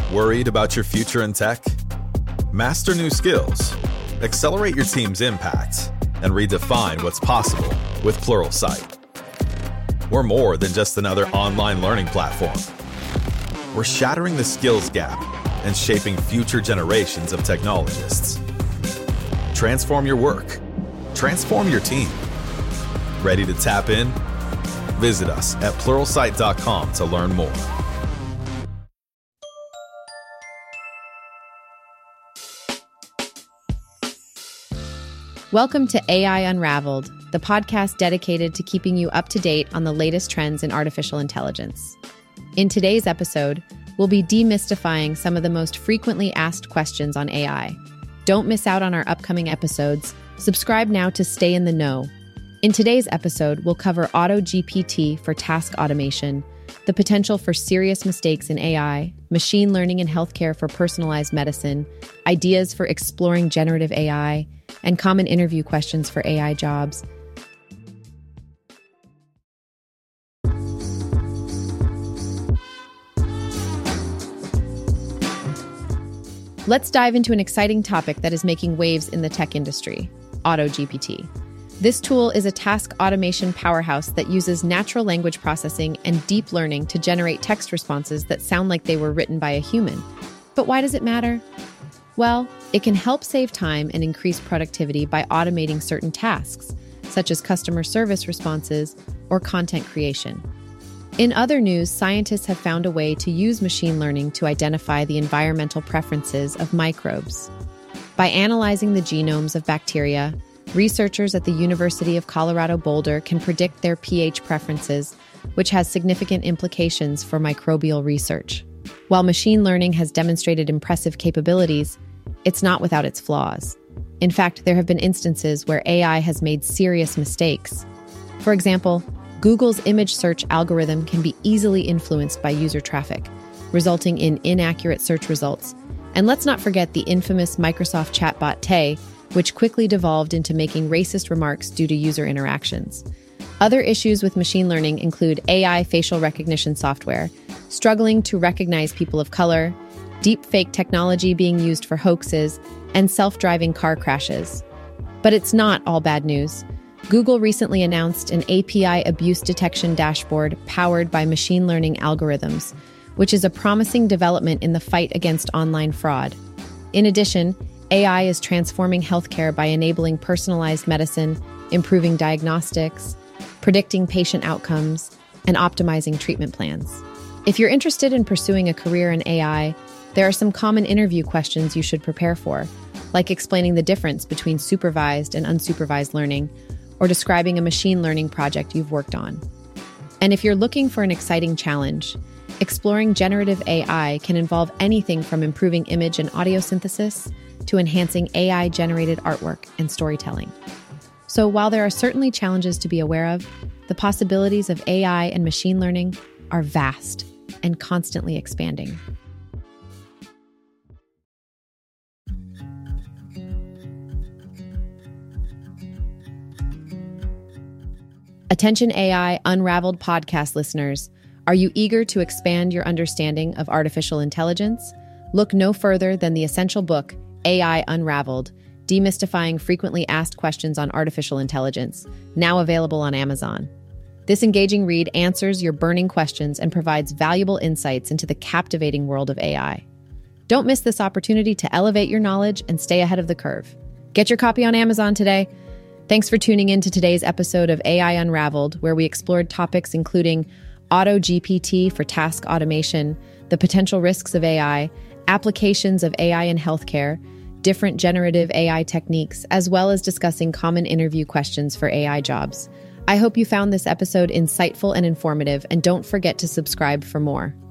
Worried about your future in tech? Master new skills, accelerate your team's impact, and redefine what's possible with Pluralsight. We're more than just another online learning platform. We're shattering the skills gap and shaping future generations of technologists. Transform your work. Transform your team. Ready to tap in? Visit us at pluralsight.com to learn more. Welcome to AI Unraveled, the podcast dedicated to keeping you up to date on the latest trends in artificial intelligence. In today's episode, we'll be demystifying some of the most frequently asked questions on AI. Don't miss out on our upcoming episodes. Subscribe now to stay in the know. In today's episode, we'll cover AutoGPT for task automation, the potential for serious mistakes in AI, machine learning in healthcare for personalized medicine, ideas for exploring generative AI, and common interview questions for AI jobs. Let's dive into an exciting topic that is making waves in the tech industry, AutoGPT. This tool is a task automation powerhouse that uses natural language processing and deep learning to generate text responses that sound like they were written by a human. But why does it matter? Well, it can help save time and increase productivity by automating certain tasks, such as customer service responses or content creation. In other news, scientists have found a way to use machine learning to identify the environmental preferences of microbes. By analyzing the genomes of bacteria, researchers at the University of Colorado Boulder can predict their pH preferences, which has significant implications for microbial research. While machine learning has demonstrated impressive capabilities, it's not without its flaws. In fact, there have been instances where AI has made serious mistakes. For example, Google's image search algorithm can be easily influenced by user traffic, resulting in inaccurate search results. And let's not forget the infamous Microsoft chatbot Tay, which quickly devolved into making racist remarks due to user interactions. Other issues with machine learning include AI facial recognition software, struggling to recognize people of color, deepfake technology being used for hoaxes, and self-driving car crashes. But it's not all bad news. Google recently announced an API abuse detection dashboard powered by machine learning algorithms, which is a promising development in the fight against online fraud. In addition, AI is transforming healthcare by enabling personalized medicine, improving diagnostics, predicting patient outcomes, and optimizing treatment plans. If you're interested in pursuing a career in AI, there are some common interview questions you should prepare for, like explaining the difference between supervised and unsupervised learning, or describing a machine learning project you've worked on. And if you're looking for an exciting challenge, exploring generative AI can involve anything from improving image and audio synthesis to enhancing AI-generated artwork and storytelling. So while there are certainly challenges to be aware of, the possibilities of AI and machine learning are vast and constantly expanding. Attention AI Unraveled podcast listeners, are you eager to expand your understanding of artificial intelligence? Look no further than the essential book, AI Unraveled, Demystifying Frequently Asked Questions on Artificial Intelligence, now available on Amazon. This engaging read answers your burning questions and provides valuable insights into the captivating world of AI. Don't miss this opportunity to elevate your knowledge and stay ahead of the curve. Get your copy on Amazon today. Thanks for tuning in to today's episode of AI Unraveled, where we explored topics including AutoGPT for task automation, the potential risks of AI, applications of AI in healthcare, different generative AI techniques, as well as discussing common interview questions for AI jobs. I hope you found this episode insightful and informative, and don't forget to subscribe for more.